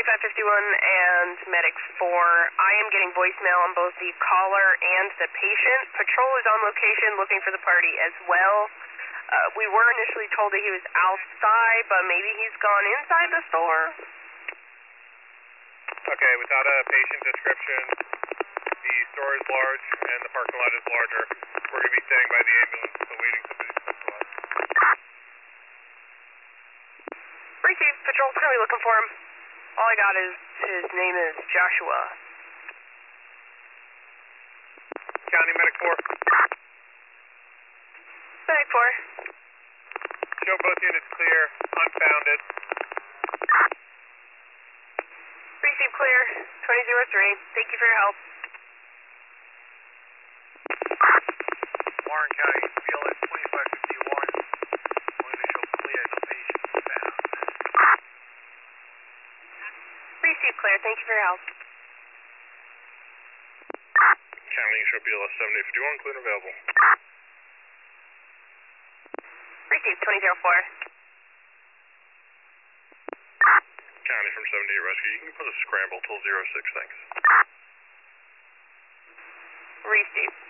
and Medic 4. I am getting voicemail on both the caller and the patient. Patrol is on location looking for the party as well. We were initially told that he was outside, but maybe he's gone inside the store. Okay, without a patient description, the store is large and the parking lot is larger. We're going to be staying by the ambulance, so waiting somebody to come to us. Received. Patrol's going to be looking for him. All I got is his name is Joshua. County Medic 4. Medic 4. Show both units clear, unfounded. Receive clear, 2003. Thank you for your help. Warren County, BLS 2551. Going to show clear, no patients found. Receive clear, thank you for your help. County, show BLS 7051, clear and available. Receive 2004. County from 78 Rescue, you can put a scramble till 06, thanks. Receive.